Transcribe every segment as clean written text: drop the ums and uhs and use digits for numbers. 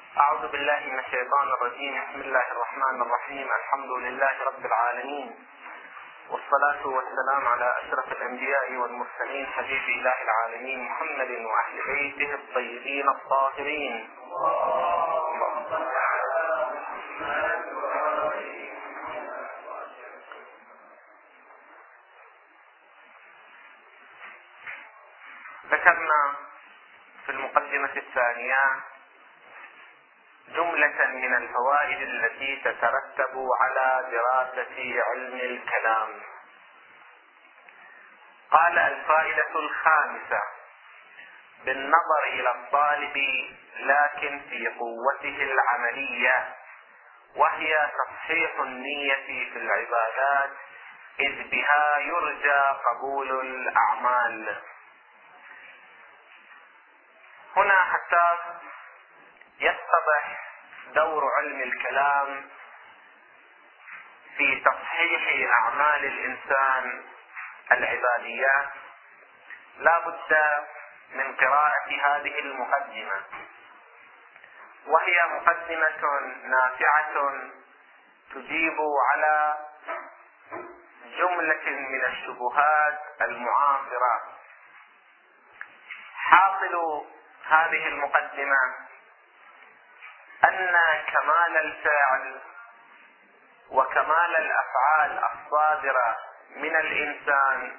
أعوذ بالله من الشيطان الرجيم. بسم الله الرحمن الرحيم. الحمد لله رب العالمين، والصلاة والسلام على أشرف الأنبياء والمرسلين، حبيب إله العالمين محمد وأهل بيته الطيبين الطاهرين. ذكرنا في المقدمة الثانية جملة من الفوائد التي تترتب على دراسة علم الكلام. قال: الفائدة الخامسة بالنظر إلى الطالب لكن في قوته العملية، وهي تصحيح النية في العبادات، إذ بها يرجى قبول الأعمال. هنا حتى يتضح دور علم الكلام في تصحيح أعمال الإنسان العبادية، لا بد من قراءة هذه المقدمة، وهي مقدمة نافعة تجيب على جملة من الشبهات المعاصرة. حاصل هذه المقدمة أن كمال الفعل وكمال الأفعال الصادرة من الإنسان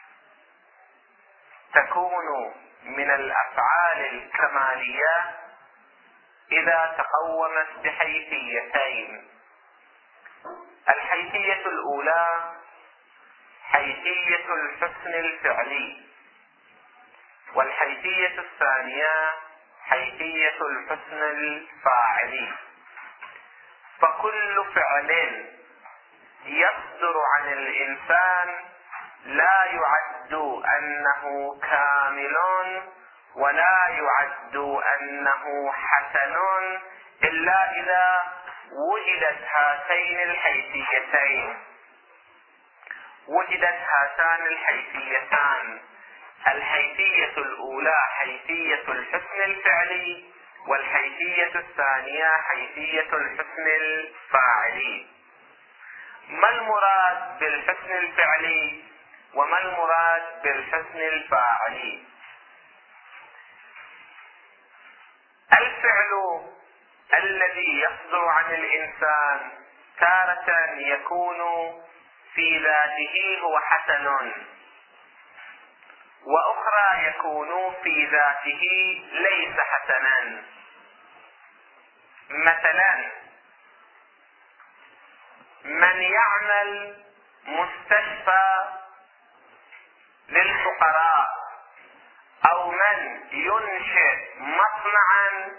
تكون من الأفعال الكمالية إذا تقومت بحيثيتين. الحيثية الأولى حيثية الحسن الفعلي، والحيثية الثانية حيثية الحسن الفاعلي. فكل فعل يصدر عن الإنسان لا يعد أنه كامل ولا يعد أنه حسن إلا إذا وجدت هاتين الحيثيتين. وجدت هاتان الحيثيتان: الحيثية الأولى حيثية الحسن الفعلي، والحيثية الثانية حيثية الحسن الفاعلي. ما المراد بالحسن الفعلي وما المراد بالحسن الفاعلي؟ الفعل الذي يصدر عن الإنسان تارة يكون في ذاته هو حسن، وأخرى يكون في ذاته ليس حسنا. مثلا من يعمل مستشفى للفقراء، أو من ينشئ مصنعا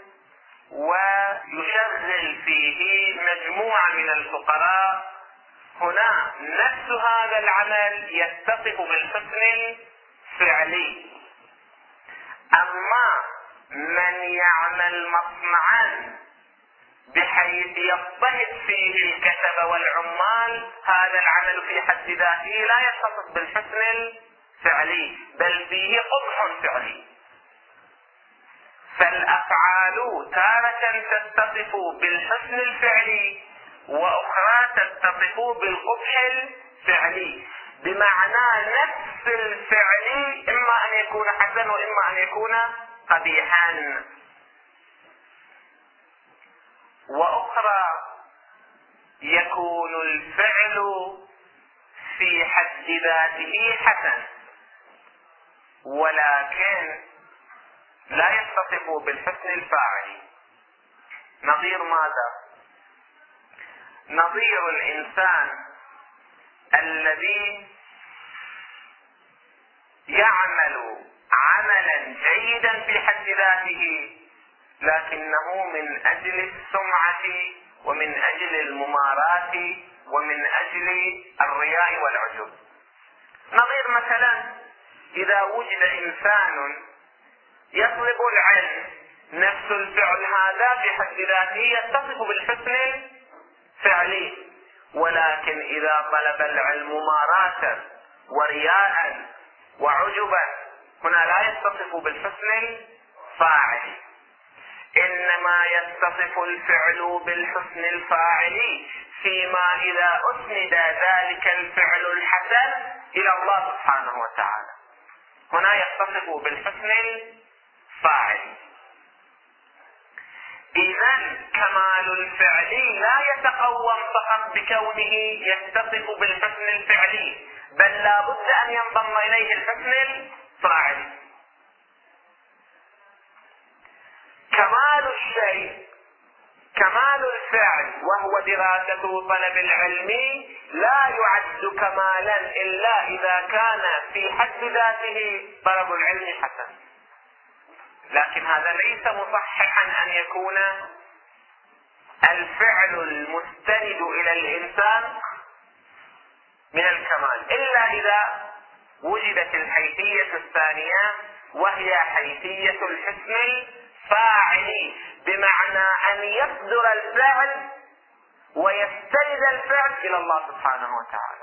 ويشغل فيه مجموعة من الفقراء، هنا نفس هذا العمل يتصف بالحسن الفعلي. أما من يعمل مصنعا بحيث يضطهد فيه الكسب والعمال، هذا العمل في حد ذاته لا يتصف بالحسن الفعلي، بل فيه قبح فعلي. فالأفعال تارة تتصف بالحسن الفعلي، وأخرى تتصف بالقبح الفعلي، بمعنى نفس الفعل إما أن يكون حسن وإما أن يكون قبيحا. وأخرى يكون الفعل في حد ذاته حسن، ولكن لا يتصف بالحسن الفاعلي. نظير ماذا؟ نظير الإنسان الذي يعمل عملا جيدا في حد ذاته، لكنه من أجل السمعة ومن أجل المماراة ومن أجل الرياء والعجب. نظير مثلا إذا وجد إنسان يطلب العلم، نفس الفعل هذا في حد ذاته يتصف بالحسن الفعلي، ولكن إذا طلب العلم مماراة ورياء وعجبا، هنا لا يتصف بالحسن الفاعل. إنما كما يتصف الفعل بالحسن الفاعل، فيما إذا أسند ذلك الفعل الحسن إلى الله سبحانه وتعالى. هنا يتصف بالحسن الفاعل. إذن كمال الفعل لا يتقوم فقط بكونه يتصف بالحسن الفعلي، بل لا بد أن ينضم إليه الحسن الفاعل. كمال الشيء، كمال الفعل وهو دراسة طلب العلم، لا يعد كمالا إلا إذا كان في حد ذاته طلب العلم حسن. لكن هذا ليس مصححا أن يكون الفعل المستند إلى الإنسان من الكمال، إلا إذا وجدت الحيثية الثانية، وهي حيثية الحسن الفاعل، بمعنى أن يصدر الفعل ويستند الفعل إلى الله سبحانه وتعالى.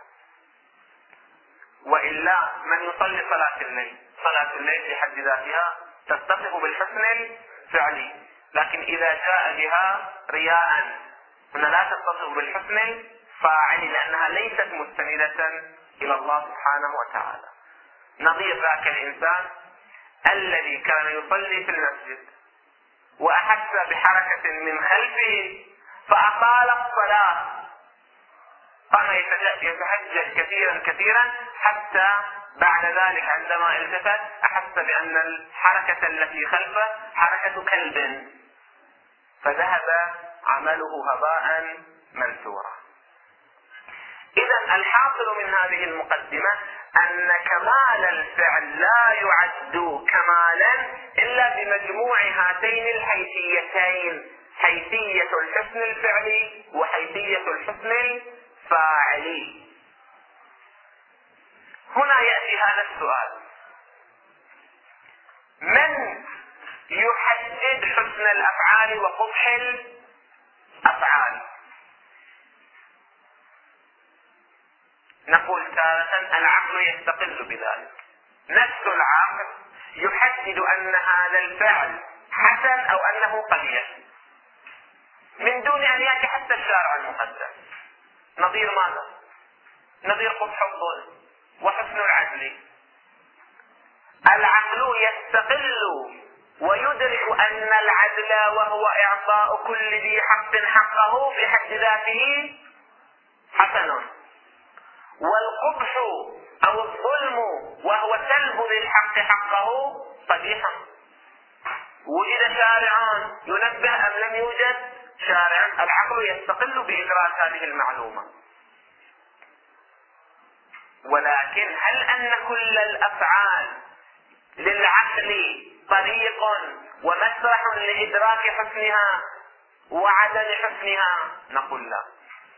وإلا من يصلي صلاة الليل، صلاة الليل في حد ذاتها تتصف بالحسن الفعلي، لكن إذا جاء بها رياء هنا لا تتصف بالحسن الفاعل، لأنها ليست مستندة إلى الله سبحانه وتعالى. نظير ذاك الإنسان الذي كان يصلي في المسجد وأحس بحركة من خلفه فأطال الصلاة، قام يتهجد كثيرا حتى بعد ذلك عندما التفت أحس بأن الحركة التي خلفه حركة كلب، فذهب عمله هباء منثورا. إذن الحاصل من هذه المقدمة أن كمال الفعل لا يعد كمالا إلا بمجموع هاتين الحيثيتين، حيثية الحسن الفعلي وحيثية الحسن الفاعلي. هنا يأتي هذا السؤال: من يحدد حسن الأفعال وقبح الأفعال؟ نقول تارة العقل يستقل بذلك، نفس العقل يحدد أن هذا الفعل حسن أو أنه قبيح من دون أن يأتي حتى الشارع المقدس. نظير ماذا؟ نظير قبح الظلم وحسن العدل. العقل يستقل ويدرك أن العدل وهو إعطاء كل ذي حق حقه في حد ذاته حسن، والقبح أو الظلم وهو سلب ذي الحق حقه قبيح. وجد شارع ينبه أم لم يوجد شارع؟ العقل يستقل بإدراك هذه المعلومة. ولكن هل أن كل الأفعال للعقل طريق ومسرح لإدراك حسنها وعدم حسنها؟ نقول لا،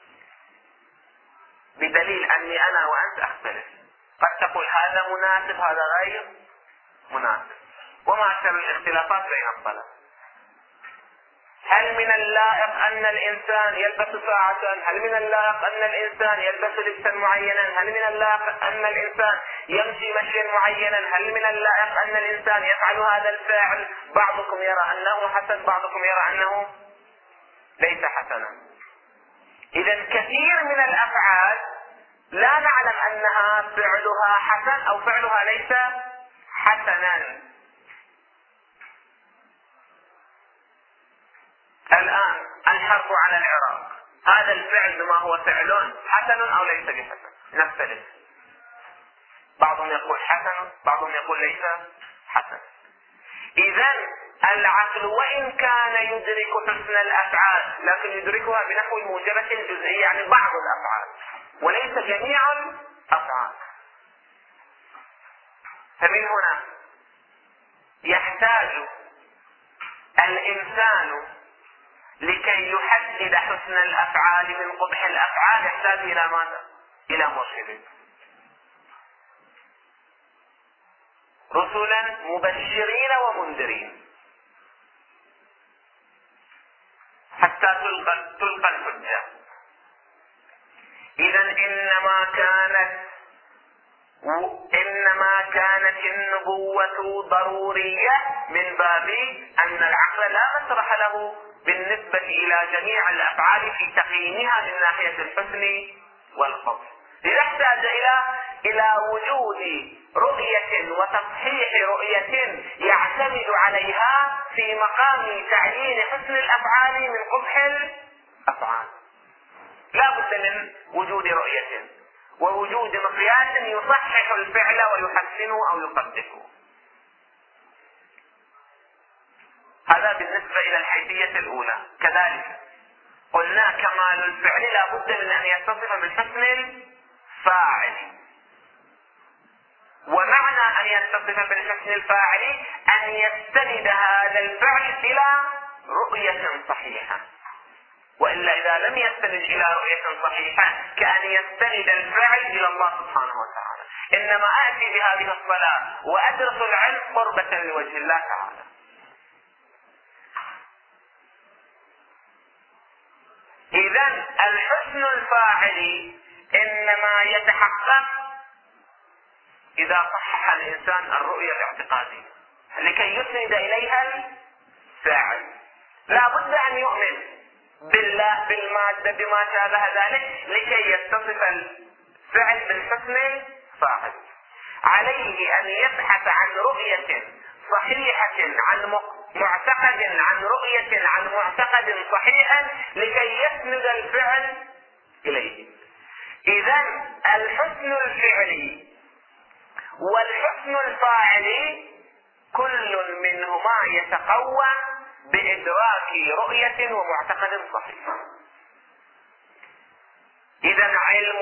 بدليل أني أنا وأنت أختلف. قد تقول هذا مناسب هذا غير مناسب، وما أكثر الاختلافات بين الطلب. هل من اللائق أن الإنسان يلبس ساعة؟ هل من اللائق أن الإنسان يلبس لبسا معينا؟ هل من اللائق أن الإنسان يمشي مشيا معينا؟ هل من اللائق أن الإنسان يفعل هذا الفعل؟ بعضكم يرى أنه حسن، بعضكم يرى أنه ليس حسنا. إذن كثير من الأفعال لا نعلم أنها فعلها حسن أو فعلها ليس حسنا. الآن الحرب على العراق، هذا الفعل ما هو فعل حسن أو ليس بحسن؟ نختلف، بعضهم يقول حسن، بعضهم يقول ليس حسن. إذن العقل وإن كان يدرك حسن الأفعال لكن يدركها بنحو الموجبة الجزئية، يعني بعض الأفعال وليس جميع الأفعال. فمن هنا يحتاج الإنسان لكي يحدد حسن الأفعال من قبح الأفعال يحتاج إلى ماذا؟ إلى مرشد. رسلا مبشرين ومنذرين حتى تلقى الحجة. إذن إنما كانت إنما كانت النبوة ضرورية من باب أن العقل لا مسرح له بالنسبة إلى جميع الأفعال في تقييمها من ناحية الحسن والقبح، إذا احتاج إلى وجود رؤية وتصحيح رؤية يعتمد عليها في مقام تعيين حسن الأفعال من قبح الأفعال. لا بد من وجود رؤية ووجود مقياس يصحح الفعل ويحسنه أو يقبحه. هذا بالنسبة إلى الحيثية الأولى. كذلك قلنا كمال الفعل لا بد من أن يتصف بالحسن الفاعل، ومعنى أن يتصف بالحسن الفاعل أن يستند هذا الفعل إلى رؤية صحيحة، وإلا إذا لم يستند إلى رؤية صحيحة كأن يستند الفعل إلى الله سبحانه وتعالى. إنما آتي بهذه الصلاة وأدرس العلم قربة لوجه الله تعالى. إذن الحسن الفاعل إنما يتحقق إذا صحح الإنسان الرؤية الاعتقادية لكي يسند إليها الفاعل. لا بد أن يؤمن بالله بالمادة بما شابه ذلك لكي يتصف الفعل بالحسن الفاعل. عليه أن يبحث عن رؤية صحيحة عن رؤية عن معتقد صحيح لكي يسند الفعل إليه. إذن الحسن الفعلي والحسن الفاعلي كل منهما يتقوى بإدراك رؤية ومعتقد صحيح. إذن علم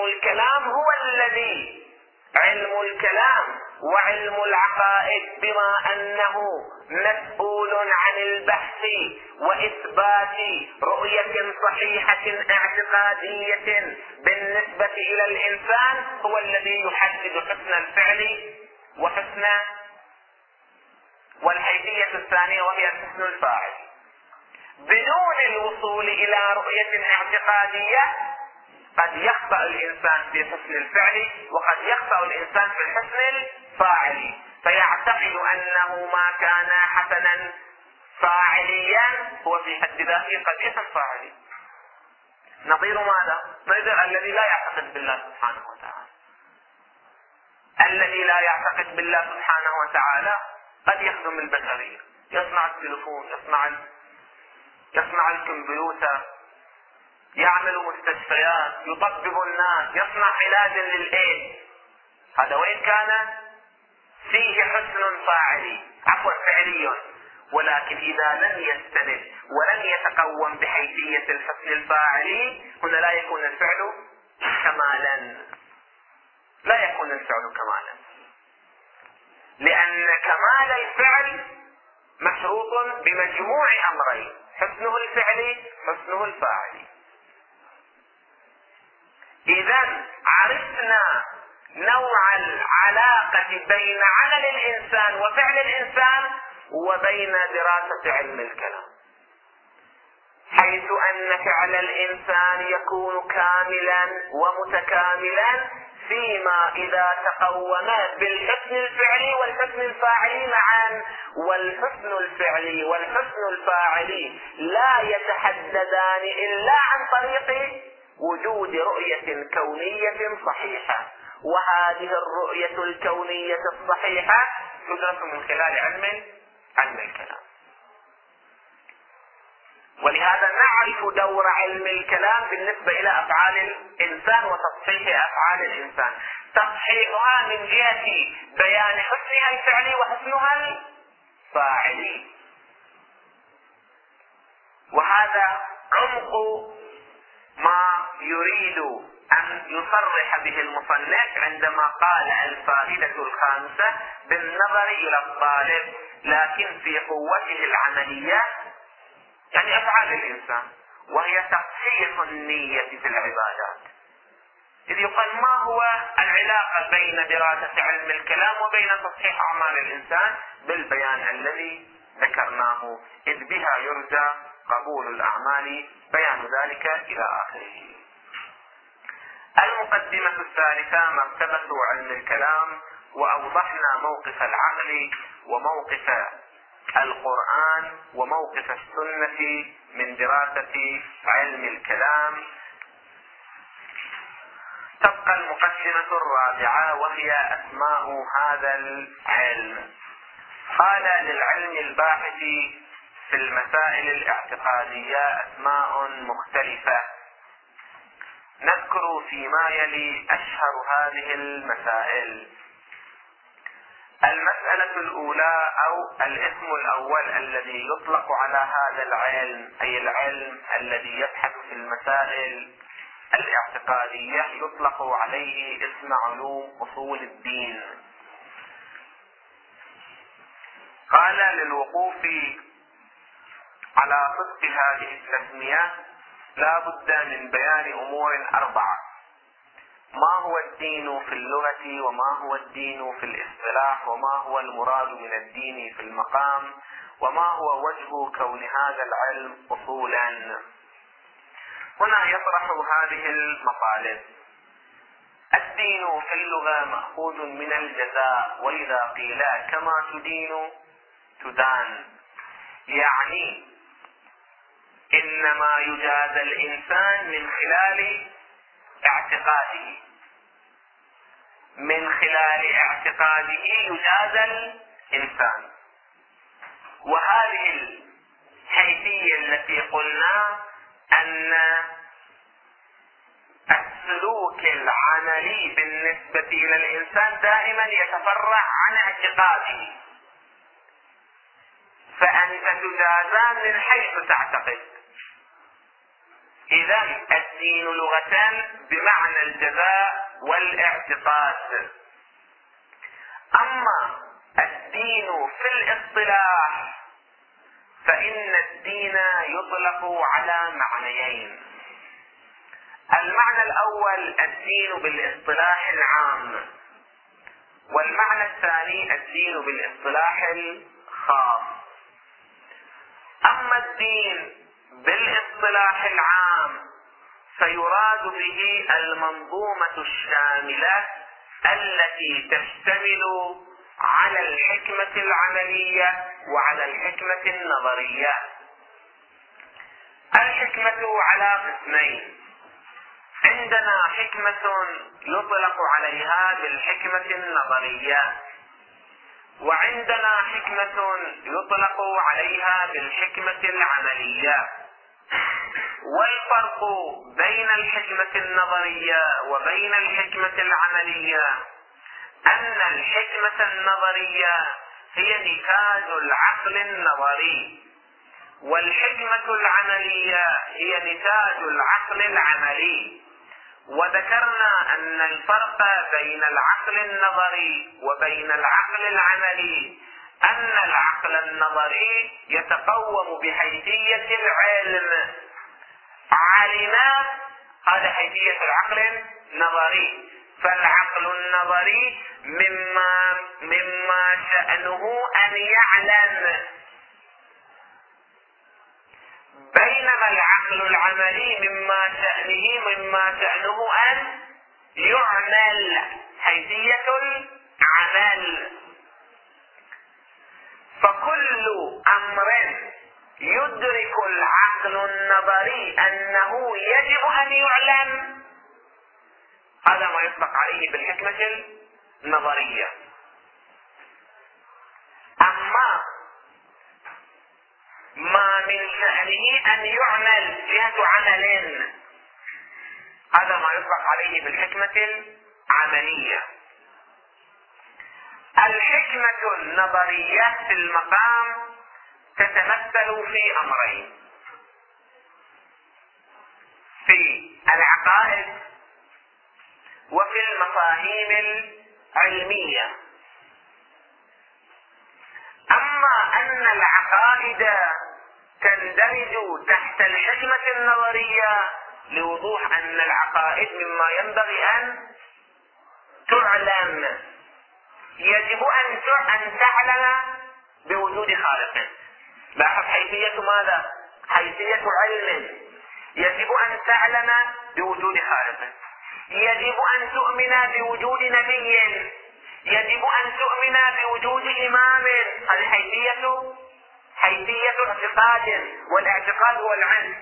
الكلام وعلم العقائد بما أنه مسؤول عن البحث وإثبات رؤية صحيحة اعتقادية بالنسبة إلى الإنسان هو الذي يحدد حسن الفعل والحيثية الثانية وهي الحسن الفاعل. بدون الوصول إلى رؤية اعتقادية قد يخطأ الإنسان في حسن الفعل وقد يخطأ الإنسان في الحسن الفاعل، فيعتقد أنه ما كان حسنا فاعليا هو في حد ذاته قبيحا فاعلي. نظير ماذا؟ نظير الذي لا يعتقد بالله سبحانه وتعالى. الذي لا يعتقد بالله سبحانه وتعالى قد يخدم البشرية، يصنع التلفون، يصنع الكمبيوتر، يعمل مستشفيات، يطبب الناس، يصنع علاجا للإيدز. هذا وين كان فيه حسن فعلي، ولكن إذا لم يستند ولم يتقوم بحيثية الحسن الفاعلي هنا لا يكون الفعل كمالا، لأن كمال الفعل مشروط بمجموع أمرين: حسنه الفعلي حسنه الفاعلي. إذن عرفنا نوع العلاقة بين عمل الإنسان وفعل الإنسان وبين دراسة علم الكلام، حيث أن فعل الإنسان يكون كاملا ومتكاملا فيما إذا تقوما بالحسن الفعلي والحسن الفاعلي معا، والحسن الفعلي والحسن الفاعلي لا يتحددان إلا عن طريق وجود رؤية كونية صحيحة، وهذه الرؤية الكونية الصحيحة تدرس من خلال علم الكلام. ولهذا نعرف دور علم الكلام بالنسبة إلى أفعال الإنسان وتصحيح أفعال الإنسان، تصحيحها من جهة بيان حسنها الفعلي وحسنها الفاعلي. وهذا عمق ما يريد أن يصرح به المصنف عندما قال الفائدة الخامسة بالنظر إلى الطالب لكن في قوته العملية، يعني أفعال الإنسان، وهي تصحيح النية في العبادات. إذ يقال ما هو العلاقة بين دراسة علم الكلام وبين تصحيح أعمال الإنسان؟ بالبيان الذي ذكرناه، إذ بها يرجى قبول الأعمال، بيان ذلك إلى آخره. المقدمة الثالثة مرتبة علم الكلام، وأوضحنا موقف العقل وموقف القرآن وموقف السنة من دراسة علم الكلام. تبقى المقدمة الرابعة وهي أسماء هذا العلم. قال للعلم الباحث في المسائل الاعتقادية أسماء مختلفة، نذكر فيما يلي أشهر هذه المسائل. المسألة الأولى أو الاسم الأول الذي يطلق على هذا العلم، أي العلم الذي يبحث في المسائل الاعتقادية، يطلق عليه اسم علوم أصول الدين. قال للوقوف على صدق هذه التسمية لا بد من بيان أمور أربعة: ما هو الدين في اللغة، وما هو الدين في الاصطلاح، وما هو المراد من الدين في المقام، وما هو وجه كون هذا العلم أصولا. هنا يطرح هذه المطالب. الدين في اللغة مأخوذ من الجزاء، وإذا قيل كما تدين تدان، يعني إنما يجازى الإنسان من خلال اعتقاده، من خلال اعتقاده يجازى الإنسان. وهذه الحيثية التي قلنا أن السلوك العملي بالنسبة إلى الإنسان دائما يتفرع عن اعتقاده، فأنت تجازى من حيث تعتقد. إذن الدين لغة بمعنى الجزاء والاعتقاد. أما الدين في الاصطلاح فإن الدين يطلق على معنيين: المعنى الأول الدين بالاصطلاح العام، والمعنى الثاني الدين بالاصطلاح الخاص. أما الدين بالاصطلاح العام فيراد به المنظومة الشاملة التي تشتمل على الحكمة العملية وعلى الحكمة النظرية. الحكمة على قسمين: عندنا حكمة يطلق عليها بالحكمة النظرية، وعندنا حكمة يطلق عليها بالحكمة العملية. والفرق بين الحكمة النظرية وبين الحكمة العملية أن الحكمة النظرية هي نتاج العقل النظري، والحكمة العملية هي نتاج العقل العملي. وذكرنا أن الفرق بين العقل النظري وبين العقل العملي أن العقل النظري يتقوم بحيثية العلم، علما، هذا حيثية العقل النظري. فالعقل النظري مما شأنه أن يعلم، بينما العقل العملي مما شأنه أن يعمل، حيثية العمل. فكل أمر يدرك العقل النظري أنه يجب أن يعلم، هذا ما يطلق عليه بالحكمة النظرية. أما ما من شأنه أن يعمل جهة عمل، هذا ما يطلق عليه بالحكمة العملية. الحكمة النظرية في المقام تتمثل في أمرين: في العقائد وفي المفاهيم العلمية. أما أن العقائد تندرج تحت الحكمة النظرية لوضوح أن العقائد مما ينبغي أن تعلم، يجب أن تعلم بوجود خالق. لاحظ حيثية ماذا؟ حيثية علم، يجب أن تعلم بوجود خالق. يجب أن تؤمن بوجود نبي، يجب أن تؤمن بوجود إمام. هذه حيثية اعتقاد، والاعتقاد هو العلم.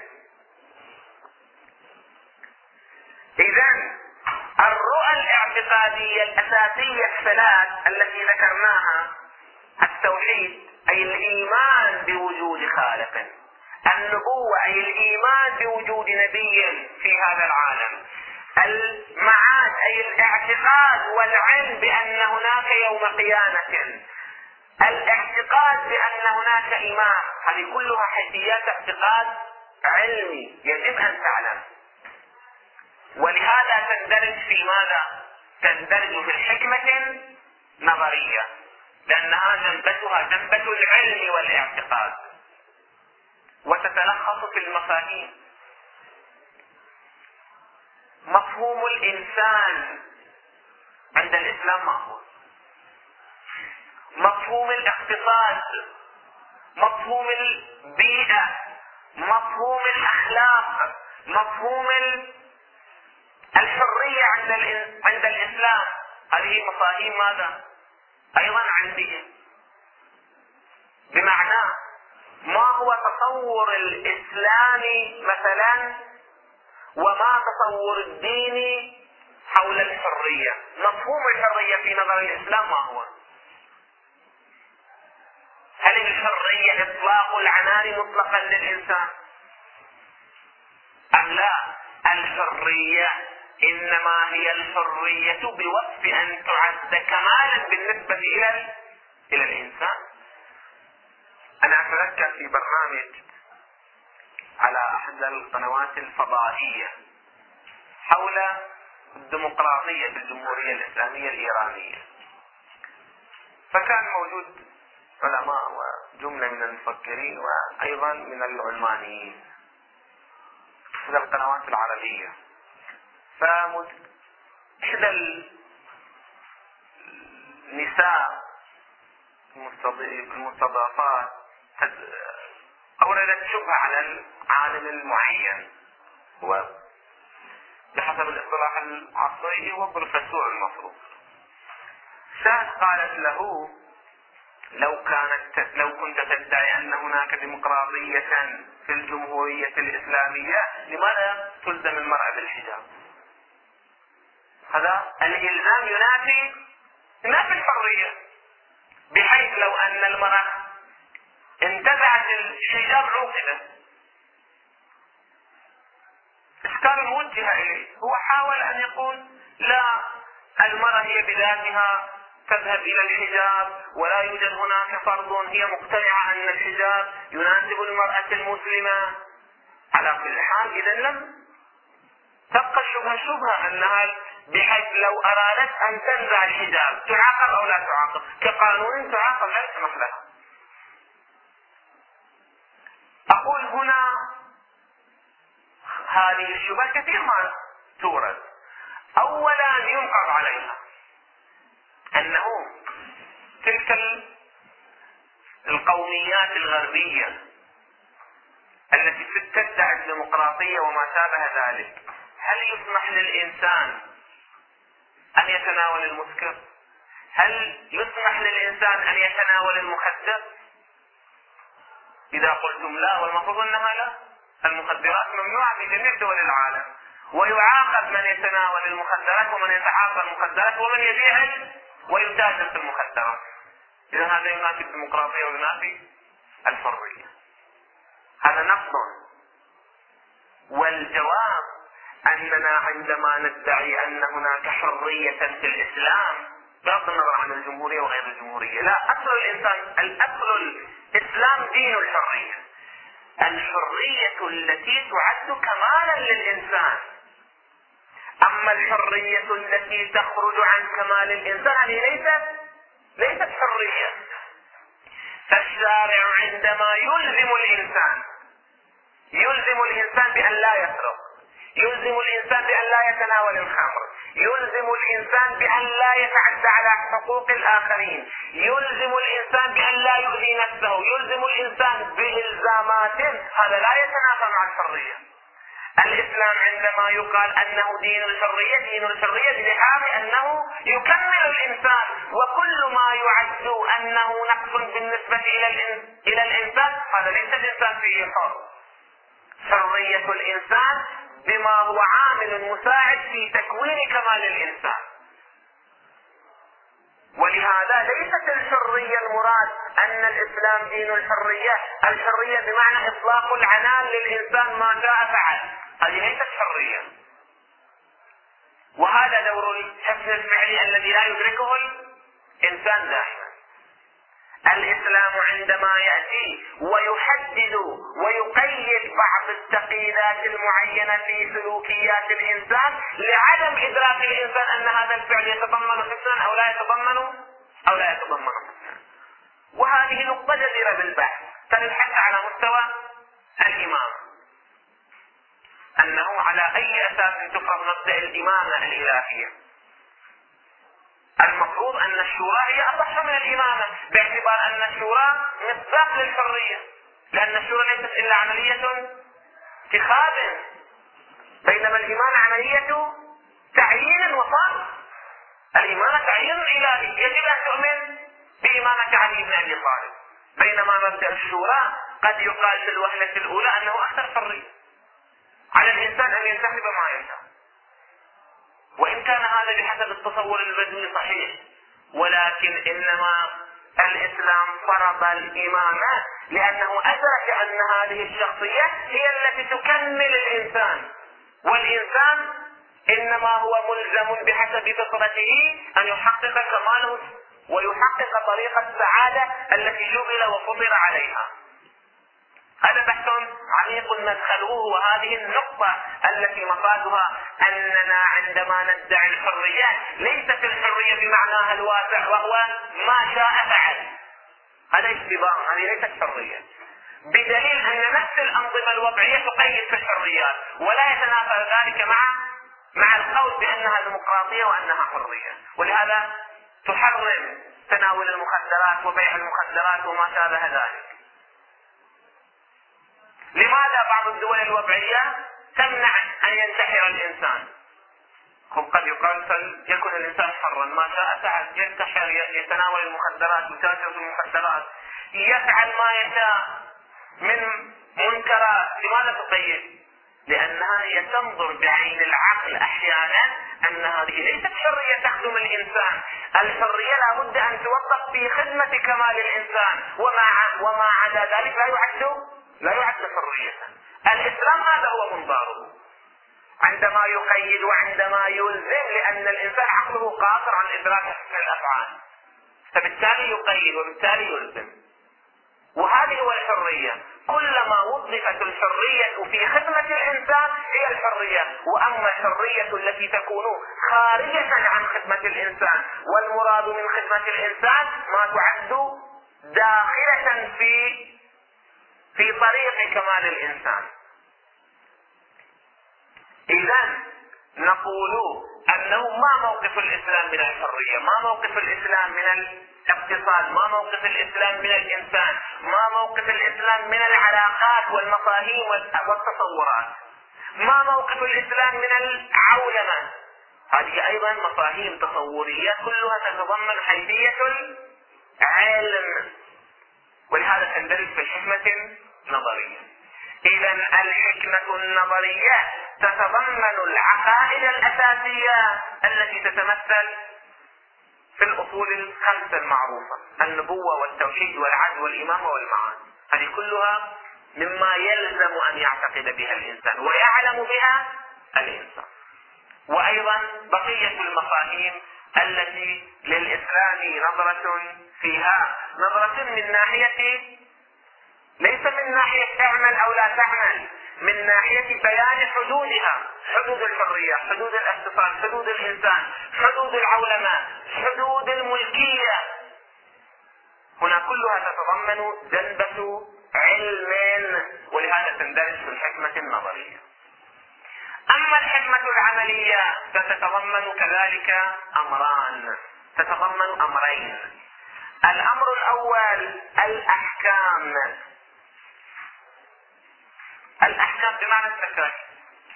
إذن الرؤى الاعتقادية الأساسية الثلاث التي ذكرناها: التوحيد أي الإيمان بوجود خالق، النبوة أي الإيمان بوجود نبي في هذا العالم، المعاد أي الاعتقاد والعلم بأن هناك يوم قيامة، الاعتقاد بأن هناك إمام. هذه كلها حيثيات اعتقاد علمي يجب أن تعلم. ولهذا تندرج في ماذا؟ تندرج في الحكمة نظرية، لأنها جنبتها جنبة العلم والاعتقاد، وتتلخص في المفاهيم. مفهوم الإنسان عند الإسلام ما هو؟ مفهوم الاقتصاد، مفهوم البيئة، مفهوم الأخلاق، مفهوم الحرية عند الإسلام، هذه مفاهيم ماذا؟ أيضا عندهم. بمعنى ما هو تصور الإسلام مثلا، وما تصور الدين حول الحرية؟ مفهوم الحرية في نظر الإسلام ما هو؟ هل الحرية إطلاق العنان مطلقا للإنسان أم لا؟ الحرية إنما هي الحرية بوصف أن تعد كمالا بالنسبة إلى الإنسان. أنا أتذكر في برنامج على أحد القنوات الفضائية حول الديمقراطية في الجمهورية الإسلامية الإيرانية، فكان موجود علماء وجملة من المفكرين وأيضا من العلمانيين في القنوات العربية. فإحدى النساء المستضافات أوردت شبهة على العالم المعين، هو بحسب الاصطلاح العصري هو بروفيسور المفروض. قالت له: لو كنت تدعي أن هناك ديمقراطية في الجمهورية الإسلامية، لماذا تلزم المرأة بالحجاب؟ هذا الإلزام ينافي الحرية، بحيث لو أن المرأة انتزعت الحجاب عوقبت. إشكال موجه إليه، هو حاول أن يقول: لا، المرأة هي بذاتها تذهب إلى الحجاب، ولا يوجد هناك فرض، هي مقتنعة أن الحجاب يناسب المرأة المسلمة. على كل حال إذا لم تبقى الشبهة شبهة، أنها بحيث لو أرادت أن تنزع الحجاب تعاقب أو لا تعاقب؟ كقانون تعاقب، لا يسمح لها. أقول هنا هذه الشبهة كثير ما تورد. أولا ينقض عليها أنه تلك القوميات الغربية التي تدعي الديمقراطية وما شابه ذلك، هل يسمح للإنسان أن يتناول المسكر؟ هل يسمح للإنسان أن يتناول المخدر؟ إذا قلتم لا، والمفروض أنها لا. المخدرات ممنوعة في جميع دول العالم، ويعاقب من يتناول المخدرات ومن يتعاطى المخدرات ومن يبيع ويتاجر في المخدرات. إذا هذا ينافي الديمقراطية وينافي الحرية، هذا نقص. والجواب أننا عندما ندعي أن هناك حرية في الإسلام، بغض النظر عن الجمهورية وغير الجمهورية، لا، أصل الإسلام دين الحرية، الحرية التي تعد كمالا للإنسان. أما الحرية التي تخرج عن كمال الإنسان هذه ليست حرية. فالشارع عندما يلزم الإنسان بأن لا يسرق، يلزم الإنسان بأن لا يتناول الخمر، يلزم الإنسان بأن لا يتعدى على حقوق الآخرين، يلزم الإنسان بأن لا يؤذي نفسه، يلزم الإنسان بإلزامات، هذا لا يتنافى مع الحرية. الإسلام عندما يقال أنه دين الحرية، دين الحرية بلحاظ أنه يكمل الإنسان، وكل ما يعد أنه نقص بالنسبة إلى الإنسان هذا ليس الإنسان فيه حر. حرية الإنسان بما هو عامل مساعد في تكوين كمال الإنسان. ولهذا ليست الحرية المراد أن الإسلام دين الحرية، الحرية بمعنى إطلاق العنان للإنسان ما شاء فعل، هذه ليست حرية. وهذا دور الحفظ الفعلي الذي لا يدركه الإنسان دائما. الإسلام عندما يأتي ويحدد ويقيد بعض التقييدات المعينة في سلوكيات الإنسان لعدم إدراك الإنسان أن هذا الفعل يتضمن حسنا أو لا يتضمن حسنا. وهذه نقطة جديرة بالبحث تبحث على مستوى الإمامة، أنه على أي أساس تفرض مبدأ الإمامة الإلهية. المفروض أن الشورى هي أصح من الإمامة، باعتبار أن الشورى مصداق للحرية، لأن الشورى ليست إلا عملية اتخاذ، بينما الإمامة عملية تعيين وفرض. الإمامة تعيين إلهي، يجب أن تؤمن بإمامة علي بن أبي طالب، بينما مبدأ الشورى قد يقال في الوهلة الأولى أنه أكثر حرية، على الإنسان أن ينتخب ما يشاء. وإن كان هذا بحسب التصور البدوي صحيح، ولكن إنما الإسلام فرض الإمامة لأنه أدرك أن هذه الشخصية هي التي تكمل الإنسان، والإنسان إنما هو ملزم بحسب فطرته أن يحقق كماله ويحقق طريق السعادة التي جبل وفطر عليها. هذا بحث عميق مدخله، وهذه النقطة التي مفادها أننا عندما ندعي الحرية ليست الحرية بمعناها الواسع وهو ما شاء فعل، هذا اشتباه، هذه ليست حرية، بدليل أن نفس الأنظمة الوضعية تقيد في الحريات ولا يتنافى ذلك مع القول بأنها ديمقراطية وأنها حرية. ولهذا تحرم تناول المخدرات وبيع المخدرات وما شابه ذلك. لماذا بعض الدول الوضعية تمنع أن ينتحر الإنسان؟ قد يقال يكون الإنسان حرا ما شاء فعل، ينتحر، يتناول المخدرات، يتاجر في المخدرات، يفعل ما يشاء من منكرات. لماذا تقيد؟ لأنها هي تنظر بعين العقل أحيانا أن هذه ليست حرية تخدم الإنسان، الحرية لابد أن توظف في خدمة كمال الإنسان، وما عدا ذلك لا يعد حرية. الإسلام هذا هو منظاره عندما يقيد وعندما يلزم، لأن الإنسان عقله قاصر عن إدراك حسن الأفعال، فبالتالي يقيد وبالتالي يلزم. وهذه هو الحرية، كلما وظفت الحرية في خدمة الإنسان هي الحرية. وأما الحرية التي تكون خارجة عن خدمة الإنسان، والمراد من خدمة الإنسان ما تعد داخلة في طريق كمال الإنسان. إذن نقول أنه ما موقف الإسلام من الحرية، ما موقف الإسلام من الاقتصاد، ما موقف الإسلام من الإنسان، ما موقف الإسلام من العلاقات والمفاهيم والتصورات، ما موقف الإسلام من العولمة. هذه أيضا مفاهيم تصورية كلها تتضمن حيثية العلم، ولهذا تندرج في الحكمة النظرية. إذن الحكمة النظرية تتضمن العقائد الأساسية التي تتمثل في الأصول الخمسة المعروفة: النبوة والتوحيد والعدل والإمامة والمعاد. هذه كلها مما يلزم أن يعتقد بها الإنسان ويعلم بها الإنسان. وأيضا بقية المفاهيم التي للإسلام نظرة فيها، نظرة من ناحية، ليس من ناحية تعمل أو لا تعمل، من ناحية بيان حدودها، حدود الحرية، حدود الاقتصاد، حدود الإنسان، حدود العولمة، حدود الملكية. هنا كلها تتضمن جنبة علم، ولهذا تندرج في الحكمة النظرية. أما الحكمة العملية فتتضمن كذلك أمران، تتضمن أمرين. الأمر الأول الأحكام. الأحكام بمعنى التكاليف،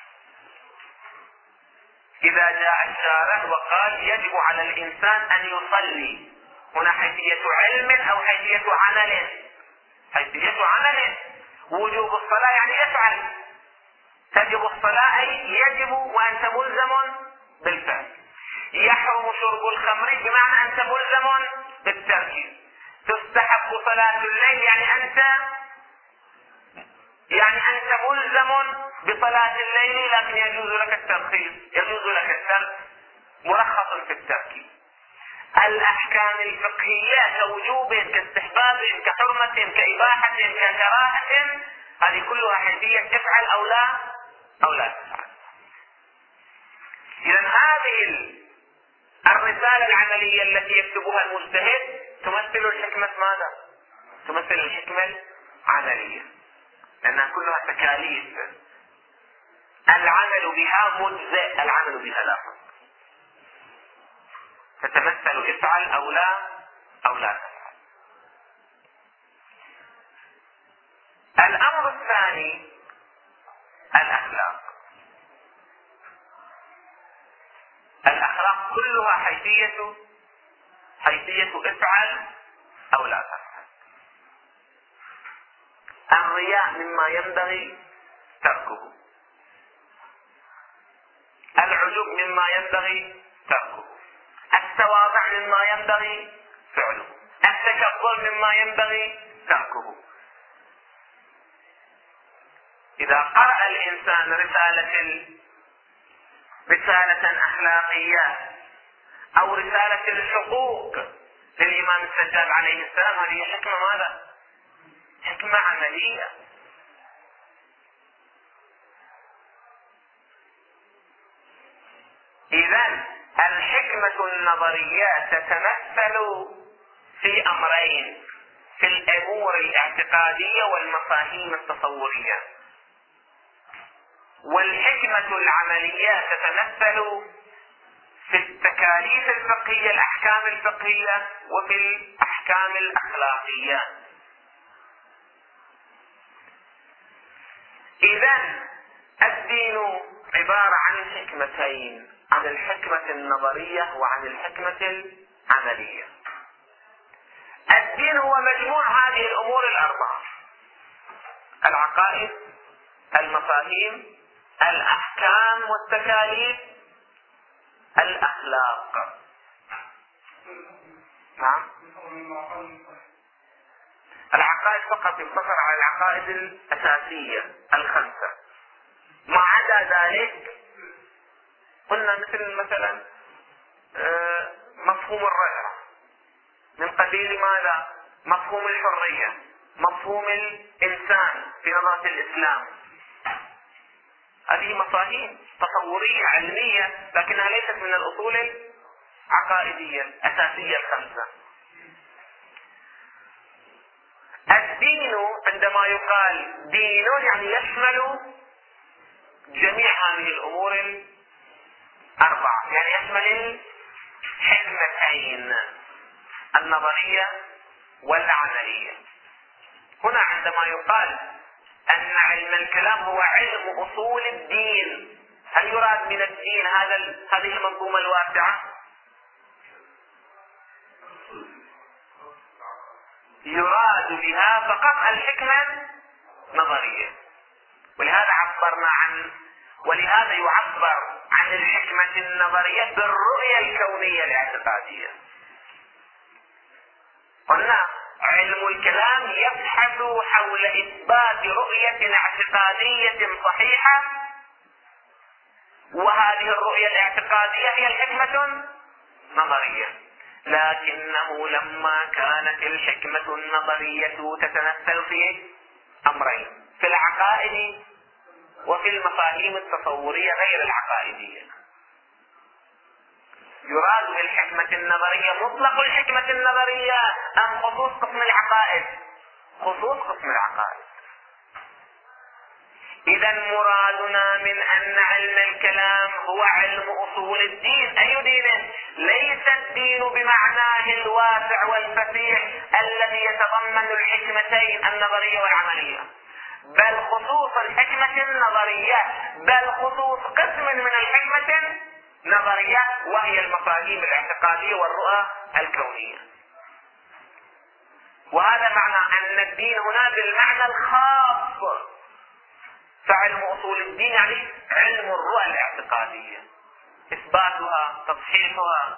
إذا جاء الشارع وقال يجب على الإنسان أن يصلي، هنا حيثية علم أو حيثية عمل؟ حيثية عمل. وجوب الصلاة يعني يفعل، تجب الصلاة أي يجب وأنت ملزم بالفعل. يحرم شرب الخمر بمعنى أنت ملزم بالترك. تستحب صلاة الليل يعني أنت ملزم بصلاة الليل، لكن يجوز لك الترخيص، يجوز لك الترك، مرخص في الترك. الأحكام الفقهية كوجوب كاستحباب كحرمة كإباحة ككراهة، هذه كلها حيثية افعل أو لا تفعل. إذن هذه الرسالة العملية التي يكتبها المجتهد تمثل الحكمة ماذا؟ تمثل الحكمة العملية، لأنها كلها تكاليف العمل بها مجزئ، العمل بها لا فرق، تتمثل افعل أو لا تفعل. الأمر الثاني الأخلاق. الأخلاق كلها حيثية افعل أو لا تفعل. الرياء مما ينبغي تركه، العجب مما ينبغي تركه، التواضع مما ينبغي فعله، التكبر مما ينبغي تركه. إذا قرأ الإنسان رسالة أخلاقية أو رسالة الحقوق للإمام السجاد عليه السلام، هذه حكمة ماذا؟ حكمة عملية. إذن الحكمة النظرية تتمثل في أمرين، في الأمور الاعتقادية والمفاهيم التصورية، والحكمة العملية تتمثل في التكاليف الفقهية الأحكام الفقهية وفي الأحكام الأخلاقية. إذن الدين عبارة عن حكمتين، عن الحكمة النظرية وعن الحكمة العملية. الدين هو مجموع هذه الأمور الأربعة: العقائد، المفاهيم، الأحكام والتكاليف، الأخلاق. نعم، العقائد فقط يقتصر على العقائد الأساسية الخمسة، ما عدا ذلك قلنا مثلا مفهوم الرجعة، من قبيل ماذا؟ مفهوم الحرية، مفهوم الإنسان في نظرة الإسلام. هذه مفاهيم تصورية علمية، لكنها ليست من الأصول العقائدية الأساسية الخمسة. الدين عندما يقال دين يعني يشمل جميع هذه الأمور الأربعة، يعني يشمل الحكمتين النظرية والعملية. هنا عندما يقال أن علم الكلام هو علم أصول الدين، هل يراد من الدين هذه المنظومة الواسعة؟ يراد بها فقط الحكمة النظرية، ولهذا يعبر عن الحكمة النظرية بالرؤية الكونية الاعتقادية. قلنا علم الكلام يبحث حول إثبات رؤية اعتقادية صحيحة، وهذه الرؤية الاعتقادية هي الحكمة النظرية. لكنه لما كانت الحكمة النظرية تتمثل في أمرين، في العقائد وفي المفاهيم التصورية غير العقائدية، يراد بالحكمة النظرية مطلق الحكمة النظرية أم خصوص قسم العقائد؟ خصوص قسم العقائد. إذا مرادنا من أن علم الكلام هو علم أصول الدين. أي دين؟ ليس الدين بمعناه الواسع والفسيح الذي يتضمن الحكمتين النظرية والعملية، بل خصوص الحكمة النظرية، بل خصوص قسم من الحكمة نظرية، وهي المفاهيم الاعتقادية والرؤى الكونية. وهذا معنى أن الدين هنا بالمعنى الخاص، فعلم أصول الدين يعني علم الرؤى الاعتقادية، إثباتها، تصحيحها.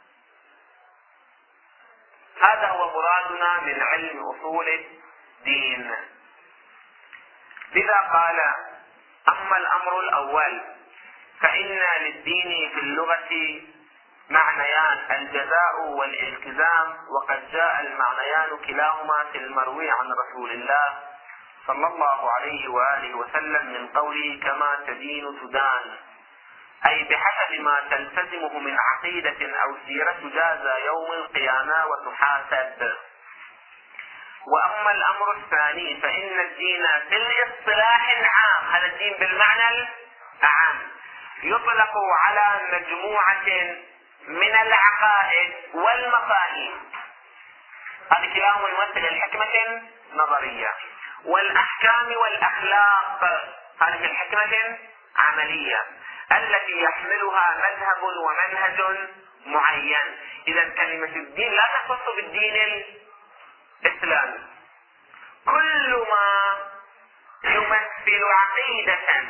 هذا هو مرادنا من علم أصول الدين. لذا قال: أما الأمر الأول فإن للدين في اللغة معنيان: الجزاء والالتزام، وقد جاء المعنيان كلاهما في المروي عن رسول الله صلى الله عليه وآله وسلم من قوله: كما تدين تدان، أي بحسب ما تلتزمه من عقيدة أو سيرة تجازى يوم القيامة وتحاسب. وأما الأمر الثاني فإن الدين في الاصطلاح العام، هذا الدين بالمعنى العام، يطلق على مجموعة من العقائد والمفاهيم، هذه كلاهما يمثل الحكمة النظرية، والأحكام والأخلاق، هذه الحكمة عملية التي يحملها مذهب ومنهج معين. إذا كلمة الدين لا تختص بالدين الإسلامي، كل ما يمثل عقيدة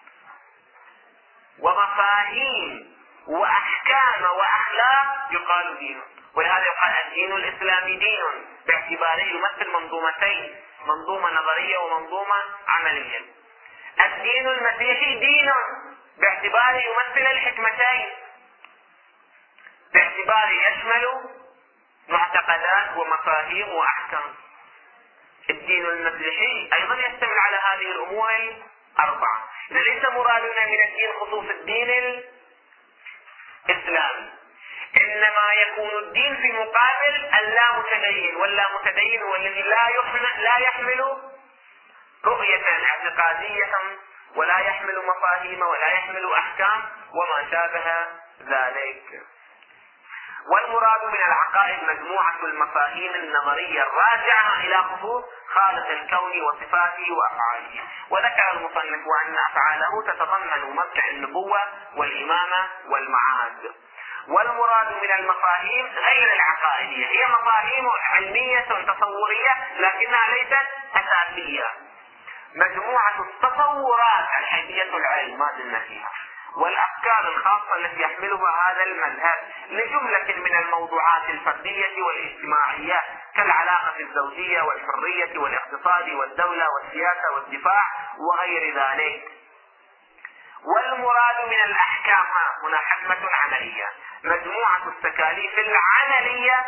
ومفاهيم وأحكام وأخلاق يقال دين. ولهذا يقال الدين الإسلامي دين، باعتباره يمثل منظومتين: منظومة نظرية ومنظومة عملية. الدين المسيحي دين باعتباره يمثل الحكمتين، باعتباره يشمل معتقدات ومفاهيم وأحكام. الدين المسيحي أيضا يشتمل على هذه الأمور الأربعة. إذا ليس مرادنا من الدين خصوص الدين الإسلامي، إنما يكون الدين في مقابل اللا متدين، واللا متدين هو الذي لا يحمل رؤية اعتقادية، ولا يحمل مفاهيم، ولا يحمل أحكام وما شابه ذلك. والمراد من العقائد مجموعة المفاهيم النظرية الراجعة إلى خصوص خالق الكون وصفاته وأفعاله. وذكر المصنف أن أفعاله تتضمن مبدأ النبوة والإمامة والمعاد. والمراد من المفاهيم غير العقائدية، هي مفاهيم علمية تصورية لكنها ليست أساسية، مجموعة التصورات الحيثية العلم ما زلنا فيها، والأفكار الخاصة التي يحملها هذا المذهب لجملة من الموضوعات الفردية والاجتماعية كالعلاقة الزوجية والحرية والاقتصاد والدولة والسياسة والدفاع وغير ذلك. والمراد من الأحكام هنا حكمة عملية، مجموعة التكاليف العملية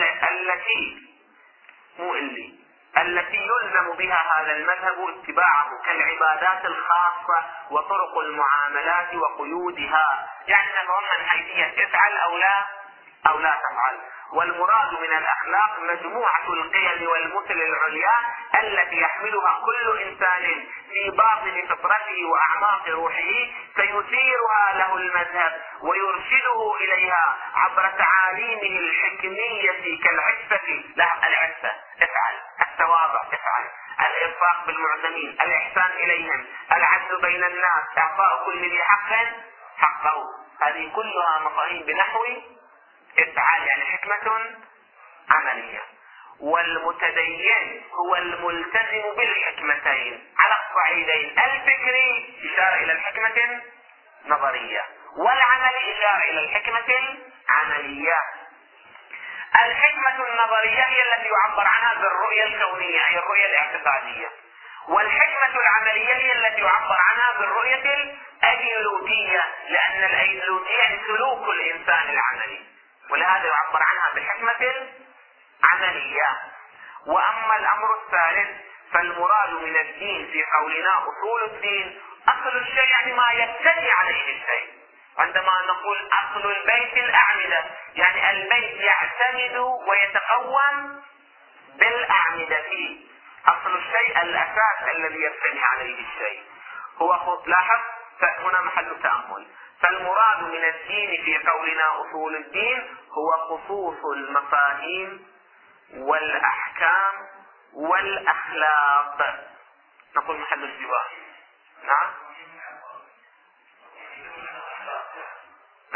التي يلزم بها هذا المذهب اتباعه، كالعبادات الخاصة وطرق المعاملات وقيودها، يعني تتضمن حيثية افعل أو لا تفعل. والمراد من الأخلاق مجموعة القيم والمثل العليا التي يحملها كل إنسان في باطن فطرته وأعماق روحه، فيثيرها له المذهب ويرشده إليها عبر تعاليمه الحكمية كالعفة، العفة افعل، التواضع افعل، الإرفاق بالمعتمين، الإحسان إليهم، العدل بين الناس، إعطاء كل ذي حق حقه. هذه كلها مفاهيم بنحو افعال، يعني حكمة عملية. والمتدين هو الملتزم بالحكمتين على الصعيدين: الفكري إشارة إلى الحكمة النظرية، والعملي إشارة إلى الحكمة العملية. الحكمة النظرية هي التي يعبر عنها بالرؤية الكونية أي الرؤية الاعتقادية، والحكمة العملية هي التي يعبر عنها بالرؤية الأيديولوجية، لأن الأيديولوجية يعني سلوك الإنسان العملي، ولهذا يعبر عنها بالحكمة العملية. وأما الأمر الثالث فالمراد من الدين في قولنا أصول الدين أصل الشيء، يعني ما يبتني عليه الشيء. عندما نقول أصل البيت الأعمدة، يعني البيت يعتمد ويتقوم بالأعمدة فيه. أصل الشيء الأساس الذي يبتني عليه الشيء. لاحظ هنا محل تأمل. فالمراد من الدين في قولنا أصول الدين هو خصوص المفاهيم والأحكام والأخلاق. نقول محل الجواب. نعم،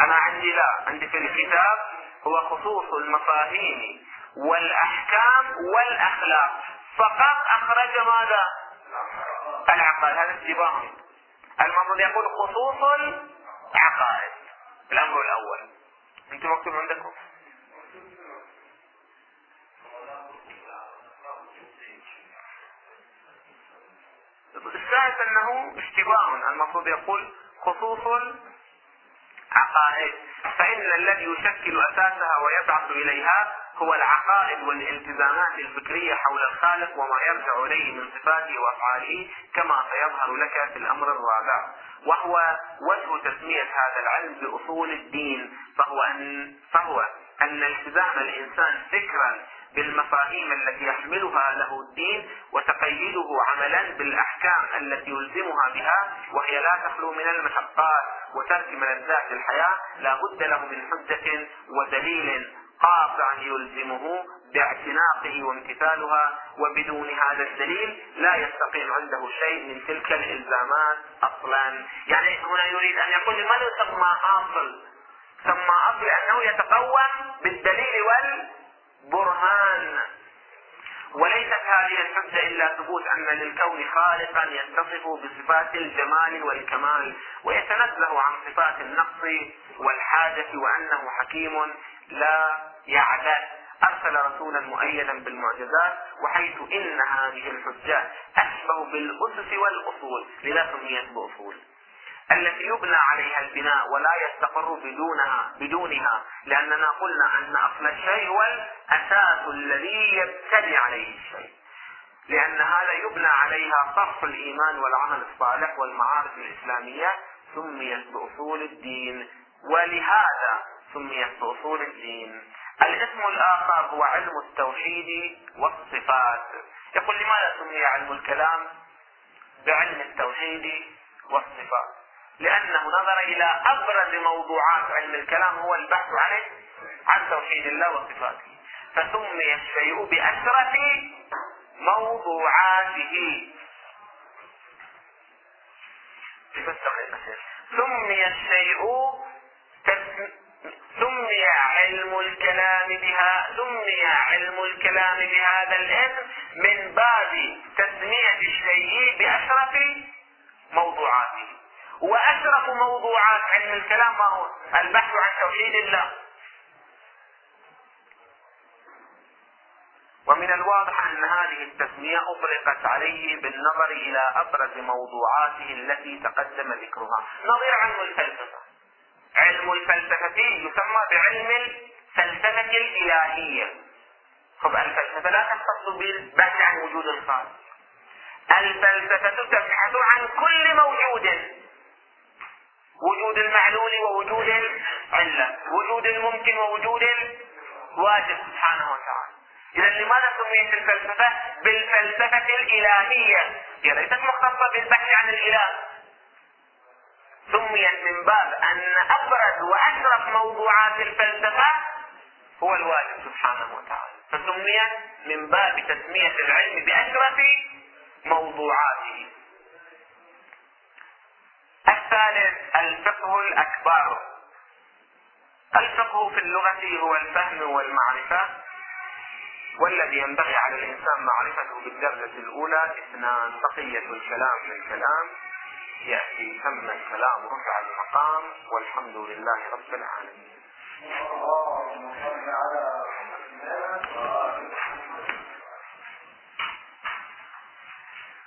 أنا عندي لا، عندي في الكتاب هو خصوص المفاهيم والأحكام والأخلاق فقط، أخرج ماذا؟ العقائد. هذا اشتباه. المفروض يقول خصوص العقائد. الأمر الأول انتم مكتوب عندكم. الثالث أنه اشتباه، المفروض يقول خصوص عقائد، فإن الذي يشكل أساسها ويبعث إليها هو العقائد والالتزامات الفكرية حول الخالق وما يرجع إليه من صفاته وأفعاله، كما سيظهر لك في الأمر الرابع، وهو وجه تسمية هذا العلم بأصول الدين، فهو أن التزام الإنسان فكرا بالمفاهيم التي يحملها له الدين وتقييده عملا بالأحكام التي يلزمها بها، وهي لا تخلو من المشقات وترك ملذات الحياة، لا بد له من حجة ودليل قاطع يلزمه باعتناقه وامتثالها، وبدون هذا الدليل لا يستقيم عنده شيء من تلك الإلزامات أصلا. يعني هنا يريد أن يقول لماذا يسمى أصل؟ سمى أصل لأنه يتقوم بالدليل والبرهان، وليست هذه الحجة إلا ثبوت أن للكون خالقا يتصف بصفات الجمال والكمال ويتنزه عن صفات النقص والحاجة، وأنه حكيم لا يعدل. أرسل رسولا مؤيدا بالمعجزات، وحيث إن هذه الحجة أشبه بالأسس والأصول، لذا سميت بأصول، التي يبنى عليها البناء ولا يستقر بدونها، لأننا قلنا أن أصل الشيء هو الأساس الذي يبتني عليه الشيء، لأن هذا يبنى عليها صرف الإيمان والعمل الصالح والمعارف الإسلامية، سميت بأصول الدين، ولهذا سميت بأصول الدين. الاسم الآخر هو علم التوحيد والصفات. يقول لماذا سمي علم الكلام بعلم التوحيد والصفات؟ لأنه نظر إلى أبرز موضوعات علم الكلام هو البحث عن توحيد الله وصفاته، فسمي الشيء بأشرف موضوعاته. سمي علم الكلام بهذا الاسم من باب تسمية الشيء بأشرف موضوعاته. وأشرف موضوعات علم الكلام ما هو؟ البحث عن توحيد الله. ومن الواضح أن هذه التسمية أطلقت عليه بالنظر إلى أبرز موضوعاته التي تقدم ذكرها، نظير علم الفلسفة. علم الفلسفة يسمى بعلم الفلسفة الإلهية. الفلسفة لا تختص بالبحث عن وجود الخالق، الفلسفة تبحث عن كل موجود، وجود المعلول ووجود العلة، وجود الممكن ووجود الواجب سبحانه وتعالى. إذا لماذا سميت الفلسفة بالفلسفة الإلهية؟ هي ليست مختصة بالبحث عن الإله، سميت من باب أن أبرز وأشرف موضوعات الفلسفة هو الواجب سبحانه وتعالى، فسميت من باب تسمية العلم بأشرف موضوعاته. الثالث الفقه الأكبر. الفقه في اللغة هو الفهم والمعرفة، والذي ينبغي على الإنسان معرفته بالدرجة الأولى اثنان: بقية الكلام من الكلام يأتي، ثم الكلام رفع المقام، والحمد لله رب العالمين.